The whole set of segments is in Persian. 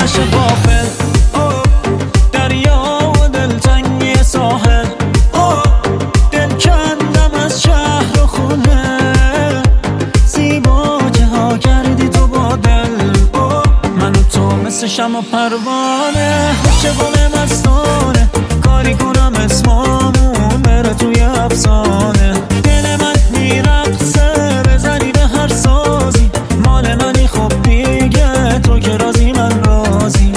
نشه غافل. دریا و دلتنگی ساحل، دل کندم از شهر و خونه. زیبا که ها کردی تو با دل، من و تو مثل شمع و پروانه. چگونه مستانه کاری کنم اسمامون بره توی افسانه. دل من میرقصه بزنی به هر سازی، مال منی خب دیگه تو که رازی من رازی.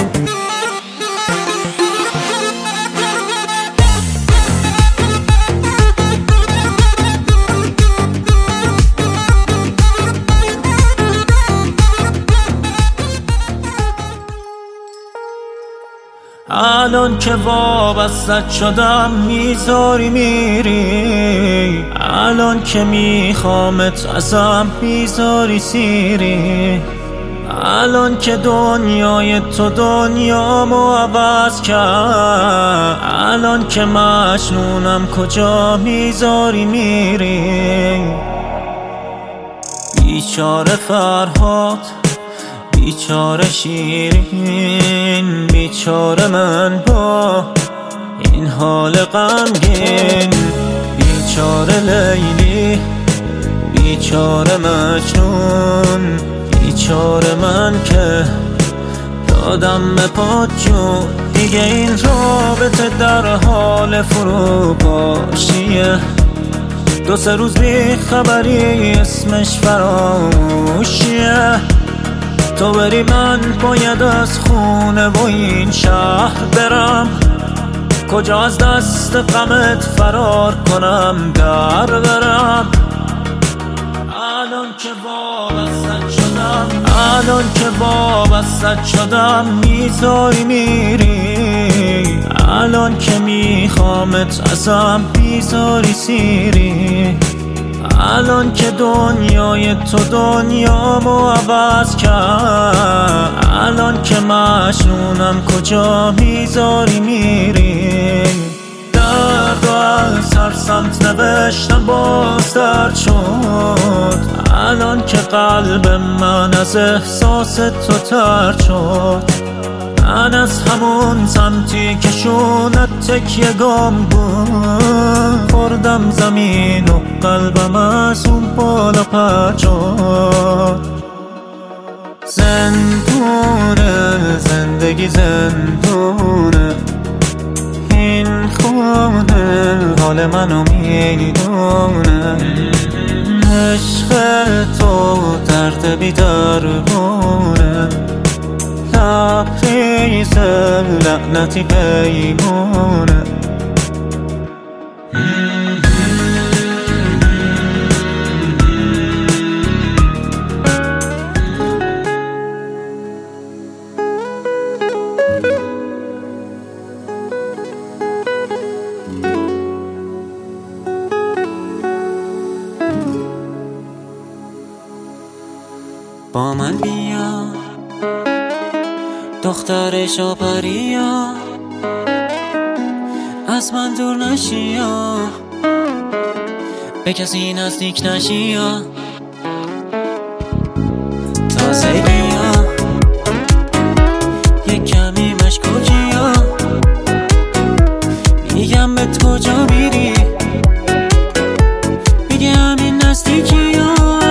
الان که وابستت شدم میذاری میری، الان که میخوامت ازم میذاری سیری. الان که دنیای تو دنیامو عوض کرد، الان که مجنونم کجا میذاری میری. بیچاره فرهاد، بیچاره شیرین، بیچاره من با این حال غمگین. بیچاره لیلی، بیچاره مجنون، بیچاره من که دادم به پات جون. دیگه این رابطه در حال فروپاشیه، دو سه روز بی خبری اسمش فراموشیه. تو بری من باید از خونه و این شهر برم، کجا از دست غمت فرار کنم در برم. الان که وابستت شدم، الان که وابستت شدم میذاری میری، الان که میخوامت ازم میذاری سیری. الان که دنیای تو دنیامو عوض کرد، الان که مجنونم کجا میذاری میری. درد و از هر سمت نوشتم باز درد شد، الان که قلب من از احساس تو ترد شد. من از همون سمتی که شونت تکیه گام بود، خوردم زمین و قلبم از اون بالا پرد شد. زندونه زندگی زندونه، این خونه حال منو میدونه. عشق تو درد بی درمونه، لبریز لعنتی پیمونه. با من بیا دختر شاپریا، از من دور نشیا، به کسی نزدیک نشیا. تازگیا یک کمی مشکوکیا، میگم بهت کجا میری، میگه همین نزدیکیا.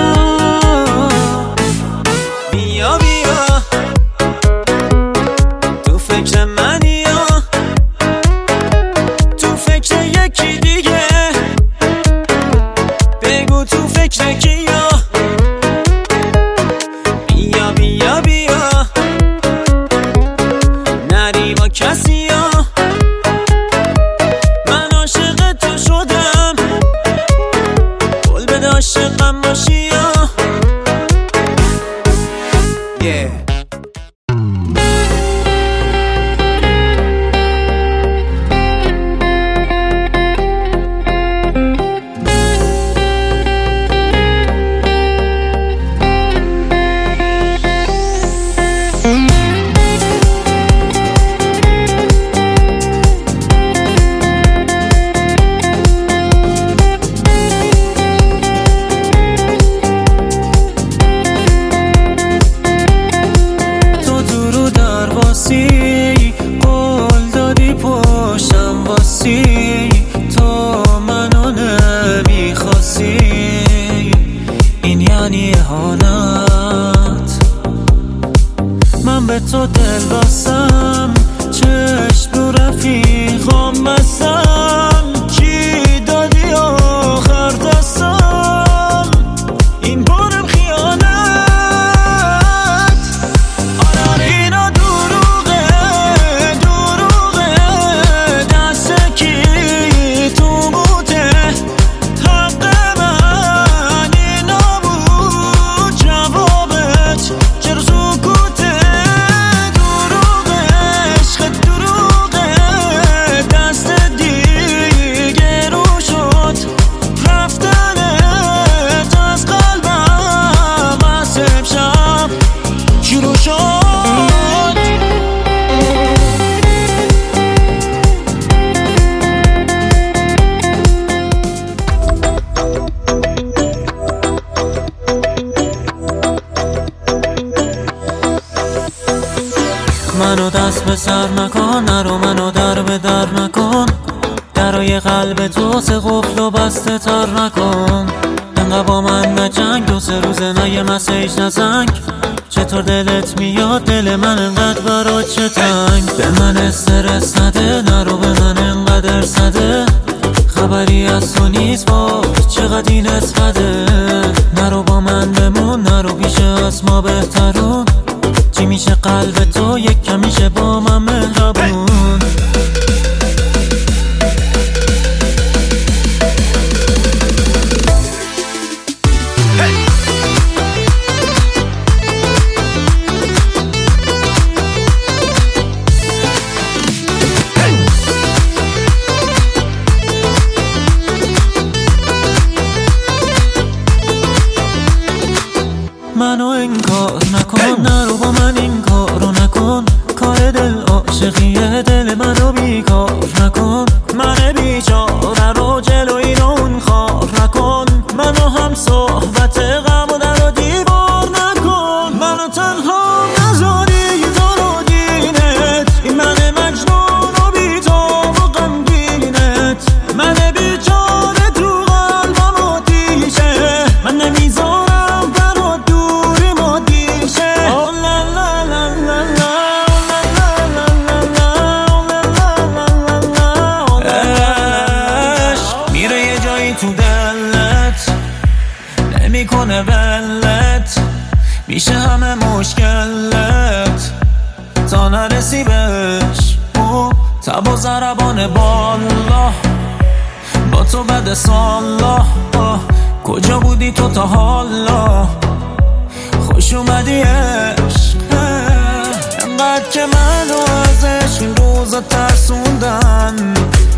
بیا بیا تو فکر منی، تو فکر یکی دیگه، بگو تو فکر کیه. واسی، قول دادی پشتم واسی، تو منو نمیخواستی، این یعنی اهانت. من به تو دل بستم، چشم رو رفیقام بستم، چی دادی آخر دستم، این بارم خیانت. آره اینا دروغه دست کی تو بوده، حق من اینا بود جوابت، چرا سکوته؟ دروغه عشق دروغه، دست دیگه رو شد، رفتنت از قلبم از امشب شروع شد. منو دست به سر نکن، نرو منو در به در نکن، درای قلب تو سه قفل و بسته تر نکن. انقدر با من نجنگ، 2-3 روزه نه یه مسیج نزنگ، چطور دلت میاد دل من انقدر برات چه تنگ. به من استرس نده، نرو به من انقدر سده، خبری از تو نیست با چقدر این اسفده. نرو با من بمون، نرو پیش از ما بهترون، چی میشه قلب تو یک کمیشه با من مهربون. منو انکار نکن، نرو با من این کارو نکن، کار دل عاشقیه، دل منو بیکار نکن. من بیچاره رو جلوی اون خار نکن، منو هم صحبت غم و در و دیوار نکن. منو تنها نذاری تو رو دینت، این من مجنون و بی تو و غمگینت، من بیچاره تو قلبم آتیشه، من نمیذارم تو دلت، نمیکنه ولت، میشه همه مشکلت تا نرسی بهش. او تب و ضربان بالا با تو بعد سالا، کجا بودی تو تا حالا؟ خوش اومدی عشق، انقدر که منو از عشق این روزا ترسوندن،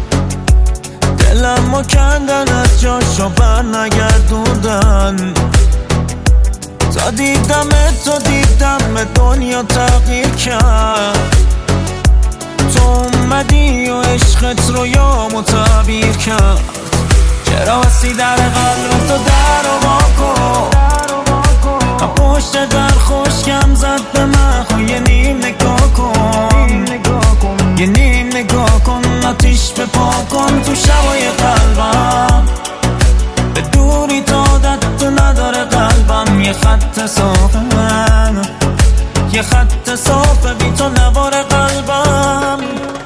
دلمو کندن از جاشو بر نگردوندن. تا دیدم دنیا تغییر کرد، تو اومدی و عشقت رو یامو تعبیر کرد. چرا بستی در قلب تو در و واکن، پشت در خوشگم زد به من، یه نیم نگاه کن، یه نیم نگاه کن، آتیش به پا کن تو شبای قلبم، به دوری تا عادت نداره قلبم. یه خط صافه من، یه خط صافه بی تو نوار قلبم.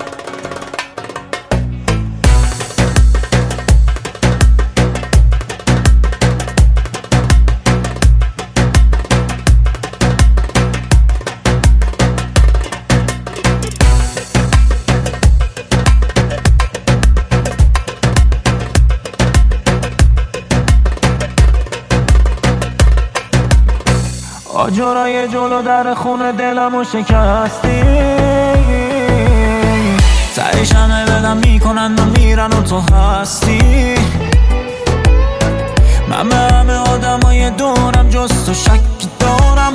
آجرای جلو در خونه دلمو شکستی، تهش همه بدم میکنن و میرن و تو هستی. من به همه آدمای دورم جز تو شک دارم،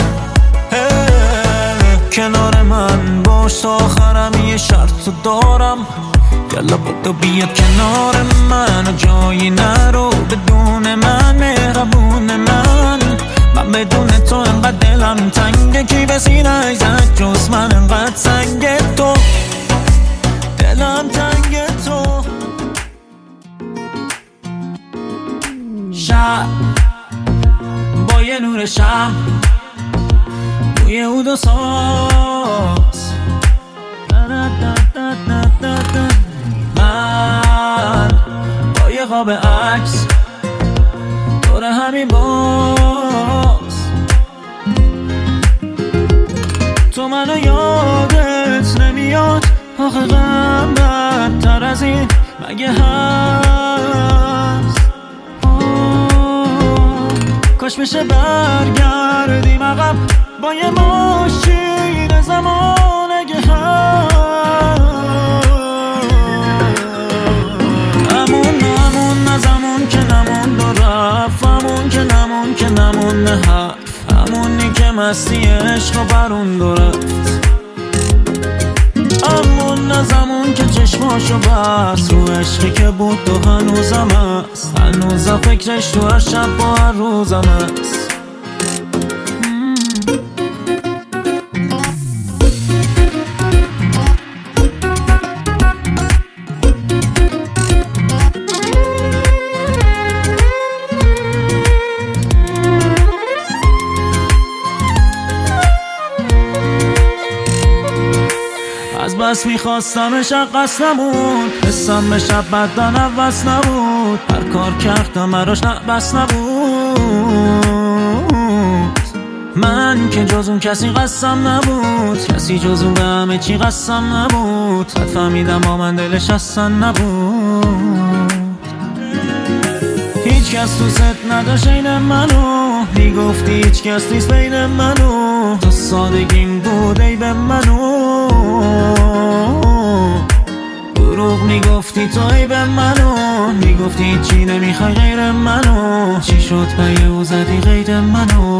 کنار من باش تا آخرم یه شرط دارم. یالا بودو بیا کنار من و جایی نرو بدون من، مهربون من بدون تو انقدر دلم تنگه، کی به سینه زد جز من انقدر سنگه. شم بوی عود و ساز. من با یه قاب عکس دور همین باز. تو منو یادت نمیاد آخه غم بدتر از این مگه هست؟ کاش بشه برگردیم عقب با یه ماشین زمان اگه هست. همون از همون که نمون دو رفت، همون که نمون که نمون حرف، همونی که مستی عشق و برون دو رفت. همون از همون که چشماشو بست رو عشقی که بود تو هنوزم هست، هنوزم فکرش تو هر شب با هر روزم هست. از بس میخواستمش قصد نبود، حسم به شب بدن عوض نبود، هر کار کردم براش بس نبود. من که جز اون کسی قسم نبود، کسی جز اون به همه چی قسم نبود، حد فهمیدم با من دلش اصلا نبود. هیچ کس تو ست نداشت این منو، میگفتی هیچ کس نیست بین منو، تو سادگیم بود ای به منو. دروغ میگفتی تو ای به منو، میگفتی چی نمیخوای غیر منو، چی شد به او زدی غیر منو.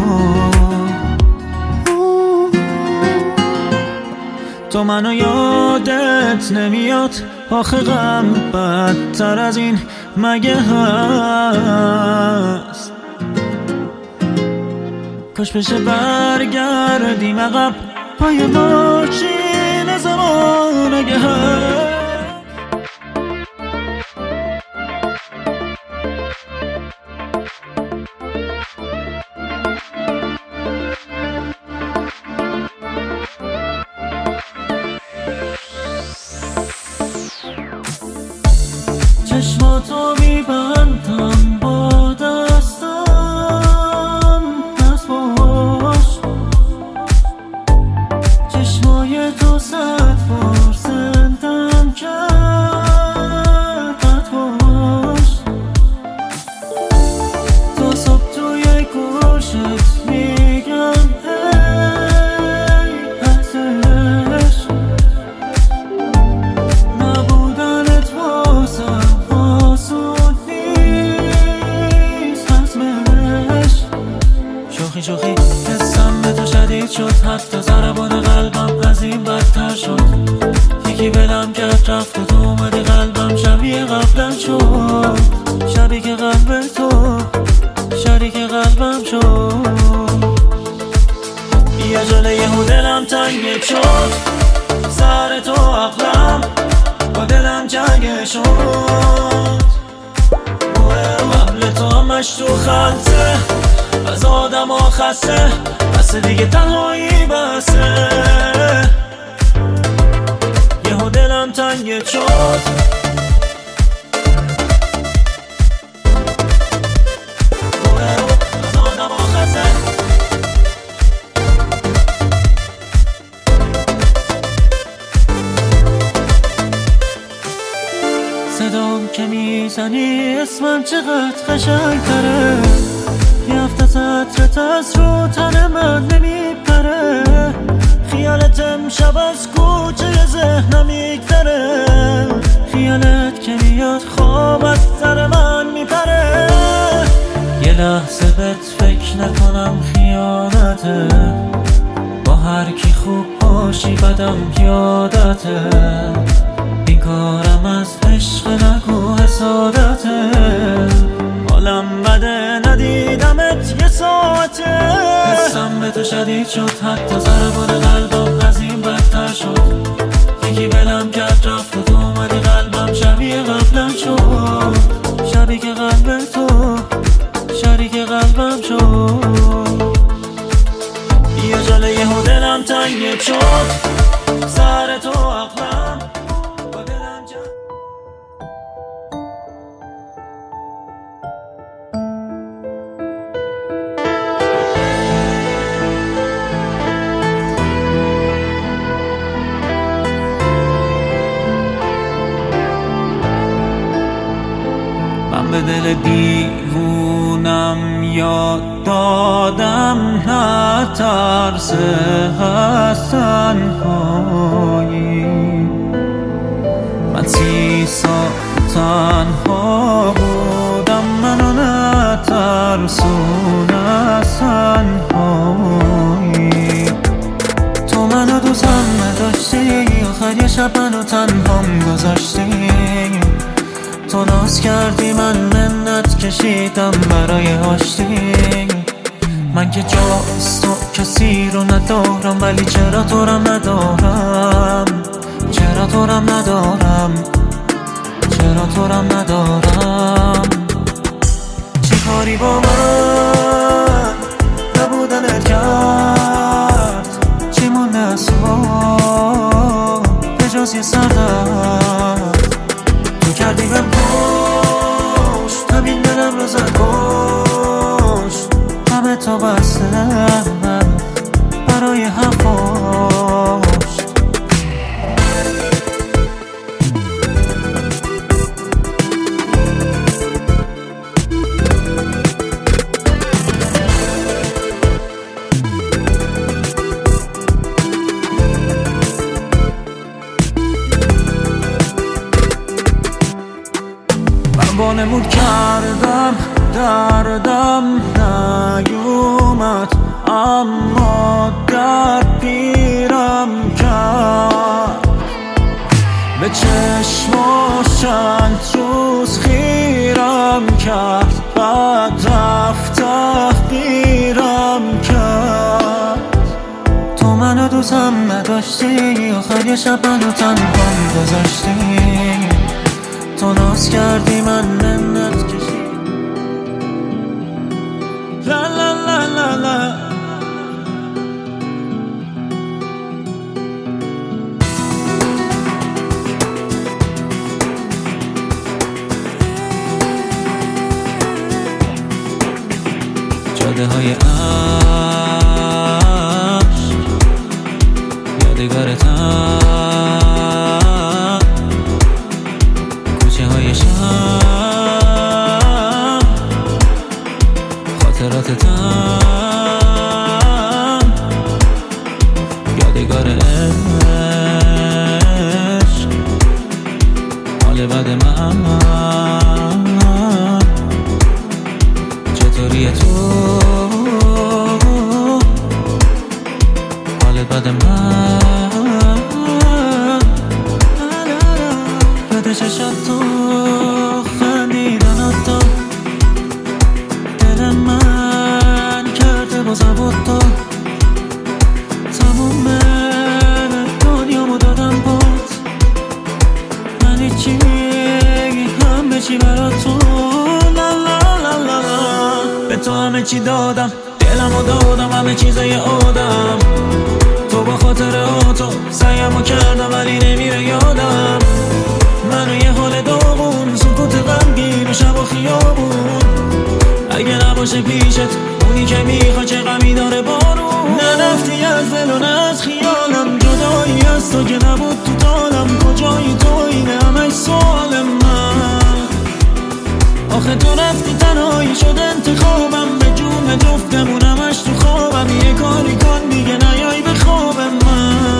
تو منو یادت نمیاد آخه غم بدتر از این مگه هست؟ کاش بشه برگردیم عقب پای ماشین زمان اگه هست. چشماتو میبندم با دستم، دست باش چشمای تو صد بار زندم کرد، بد باش تا صبح توی گوشت میگم ای ازش، نبودنت واسم شوخی حسم به تو شدید شد، حتی ضربان قلبم از این بدتر شد. یکی بلم کرد رفت و تو اومدی قلبم شبیه قبلم شد، شبیه که قلب تو شریک قلبم شد. یه جله یهو دلم تنگ شد، سر تو عقلم با دلم جنگ شد. قبل تو همش تو خلطه از آدم ها خسته، بس دیگه تنهایی بسه. یهو دلم تنگ شد، از آدم ها خسته. صدام که میزنی اسمم چقدر قشنگ تره، یه هفته سطرت از رو تن من نمیپره، خیالت امشب از کوچه ذهنم میگذره، خیالت که میاد خواب از سر من میپره. یه لحظه بهت فکر نکنم خیانته، با هر کی خوب باشی بدم یادته، بیکارم از عشق نگو حسادته، حالم بده ندیدمت یه ساعته. حسم به تو شدید شد، حتی ضربان قلبم از این بدتر شد. یکی بلم کرد رفت و تو اومدی قلبم شبیه قبلم شد، شبیه که قلب تو شریک قلبم شد. دل دیوونم یاد دادم نه ترس از تنهایی. من 30 سال تنها بودم، منو نترسون از تنهایی. تو منو دوستم نداشتی، آخر یه شب منو تنهام گذاشتی. تو ناز کردی من منت کشیدم برای آشتی. من که جاست تو کسی رو ندارم، ولی چرا تو رم ندارم، چرا تو رم ندارم، چرا تو رم ندارم. چی کاری با من نبودنت کرد، چی مونده از تو به جز یه سردرد. تو کردی بهم پشت، همین دلم رو زد کشت. همه تا بستم برای حرفاش. وانمود کردم دردم نیومد، اما درد پیرم کرد. به چشماش چند روز خیرم کرد، بعد رفت تحقیرم کرد. تو منو دوستم نداشتی، آخر یه شب منو تنهام گذاشتی. تو ناز کردی من منت کشید. لا لا لا لا لا. جاده های عشق یادگارتم، های شم خاطراتتم، یادگار عشق حال بد من. چطوری تو حال بد من. یاد چشات تو خندیدن تو دل من کرده با زبط تو. تموم دنیامو دادم بات، من هیچی همه چی برا تو. لا لا لا لا لا. به تو همه چی دادم، دلمو دادم، همه چیزای آدم. تو با خاطر تو سعیمو کردم ولی نمیره یادم. منو یه حال داغون، سکوت غمگین و شب و خیابون. اگه نباشه پیشت اونی که میخوا، چه غمی داره بارون. نرفتی از دل و نه از خیالم، جدایی از تو که نبود تو دالم. کجایی تو اینه همش سوال من. آخه تو رفتی تنهایی شد انتخابم، به جون جفتمون همش تو خوابم. یه کاری کن دیگه نیای به خواب من.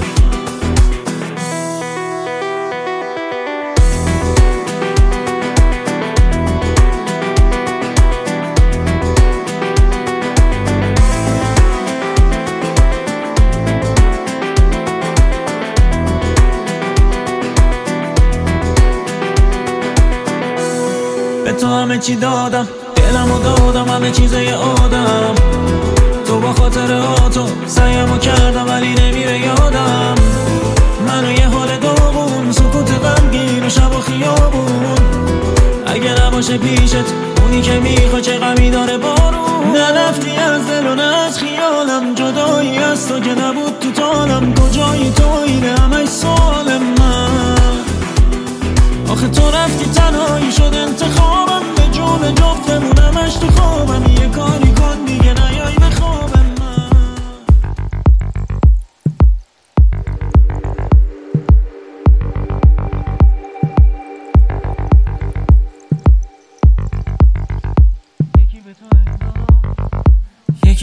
به تو همه چی دادم، دلمو دادم، همه چیزای آدم. تو با خاطر تو سعیمو کردم ولی نمیره یادم. منو یه حال داغون، سکوت غمگین و شب و خیابون. اگه نباشه پیشت اونی که میخوا، چه غمی داره بارون. نرفتی از دل و نه از خیالم، جدایی از تو که نبود تو تالم. کجایی تو اینه همش سوال من. آخه تو رفتی تنهایی شد انتخابم، به جون جفتمون همش تو خوابم. یه کاری کن دیگه نیای به خواب من.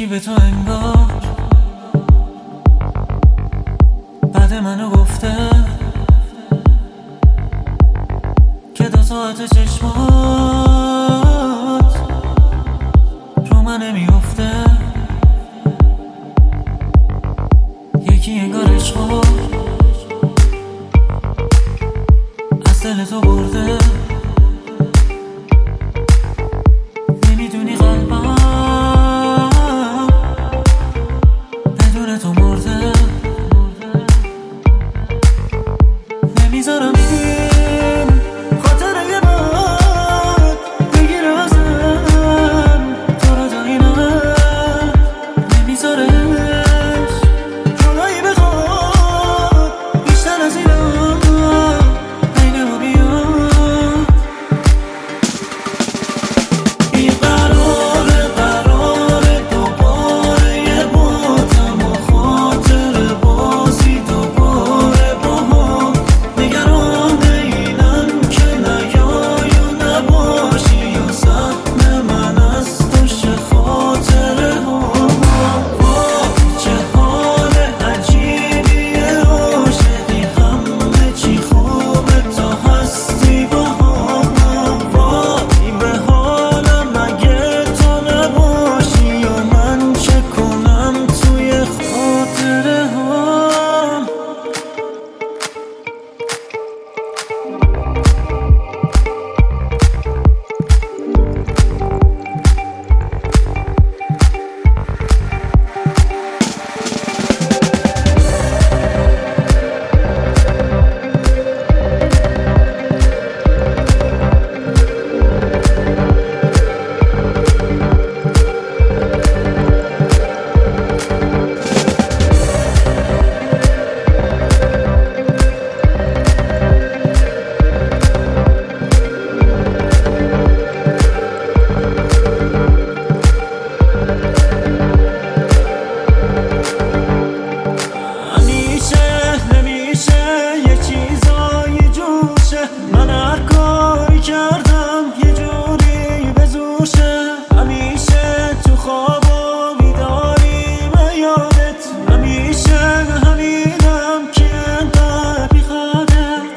به تو انگار بعد منو گفته که 2 ساعت چشمات رو من نمیافته. یکی انگار عشقو از دل تو برده. نمیدونی قلبم بدون تو مرده. نمیذارم این خاطره بد بگیره ازم تو رو تا این حد. نمیذارش جدایی بخواد بیشتر از اینا بین ما بیاد. این قراره دوباره یه باتم و خاطر بازی دوباره با هم. نگران اینم که نیای و نباشی و زخم من از دوش خاطره هم. چه حال عجیبیه عاشقی، همه چی خوبه تا هستی با هم. وای به حالم اگه تو نباشی و من چه کنم توی خاطره هم. نمیشه یه چیزایی جوشه، من هر کاری کردم یه جوری به زورشه. همیشه تو خواب و بیداری به یادت، همیشه همینم که انقدر میخوادت.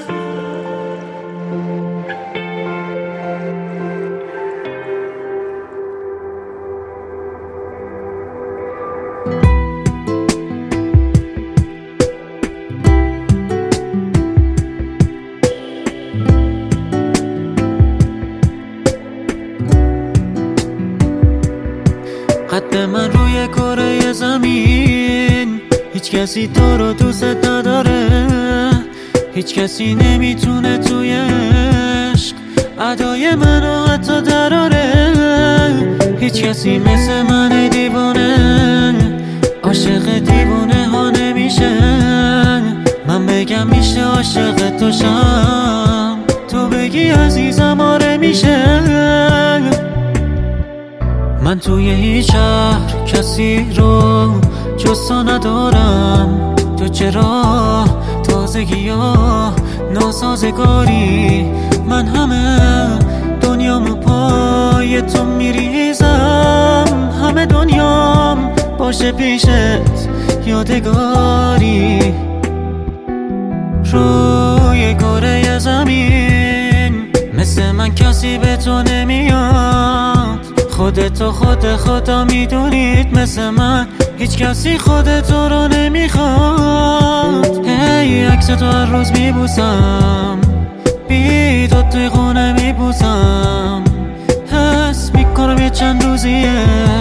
قد من روی کره زمین، هیچ کسی تو رو دوست نداره. هیچ کسی نمیتونه توی عشق ادای منو حتی دراره. هیچ کسی مثل من دیوانه عاشق دیوانه ها نمیشه. من بگم میشه عاشق تو شم، تو بگی عزیزم آره میشه. من توی هیچ شهر کسی رو جز تو ندارم. تو چرا تازگی ها ناسازگاری، من همه دنیامو پای تو میریزم. همه دنیام باشه پیشت یادگاری. روی کره زمین مثل من کسی به تو نمیاد. خودتو خدا میدونید مثل من هیچ کسی خودتو رو نمیخواد. هی عکس تو هر روز میبوسم، بیداد توی خونه میبوسم. حس میکنم یه چند روزیه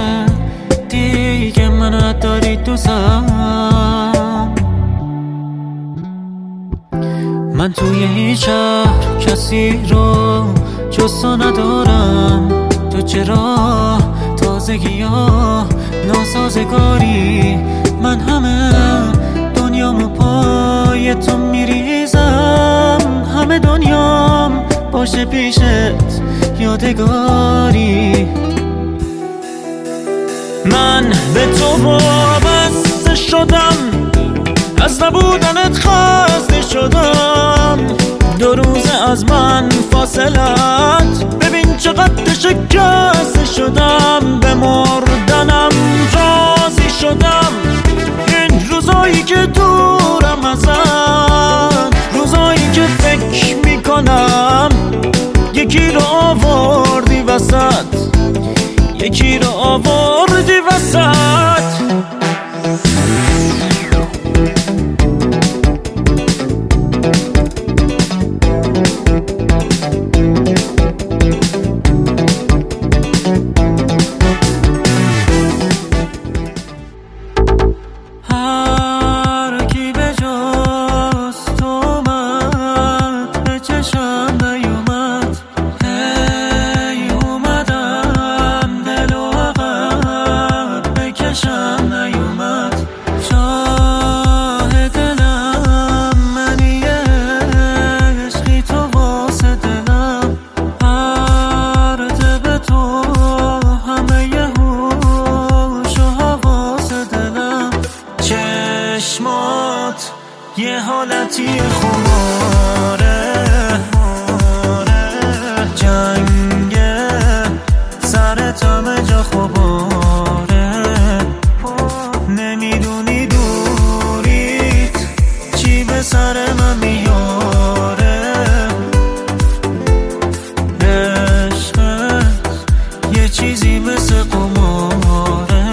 دیگه منو نداری دوستم. من توی هیچ شهر کسی رو جز تو ندارم. تو چرا تازگی ها ناسازگاری، من همه دنیامو پای تو میریزم. همه دنیام باشه پیشت یادگاری. من به تو وابسته شدم، از نبودنت خسته شدم. 2 روزه از من فاصلت، ببین چقدر شکسته شدم. به مردنم سر من میاره. عشقت یه چیزی مثل قماره،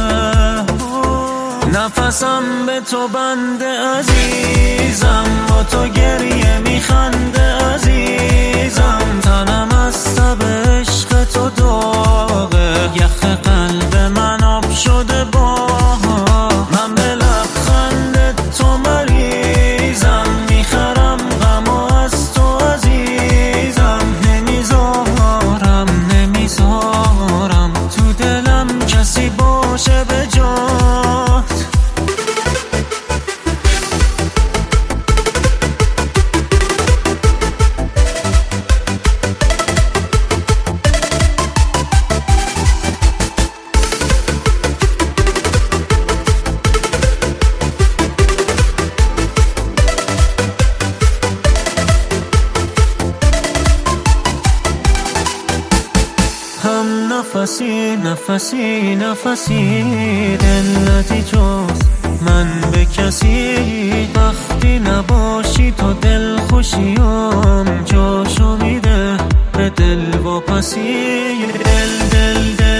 نفسم به تو بنده عزیزم، با تو گریه میخنده عزیزم، تنم از تب عشق تو داغه، یخ قلب من آب شده با من، به لبخند تو مریضم، میخرم غمو از تو عزیزم، نمیذارم تو دلم کسی باشه به جات. هم نفسی دلتی جز من به کسی، وقتی نباشی تو دل خوشیم جاشو میده به دل واپسی. دل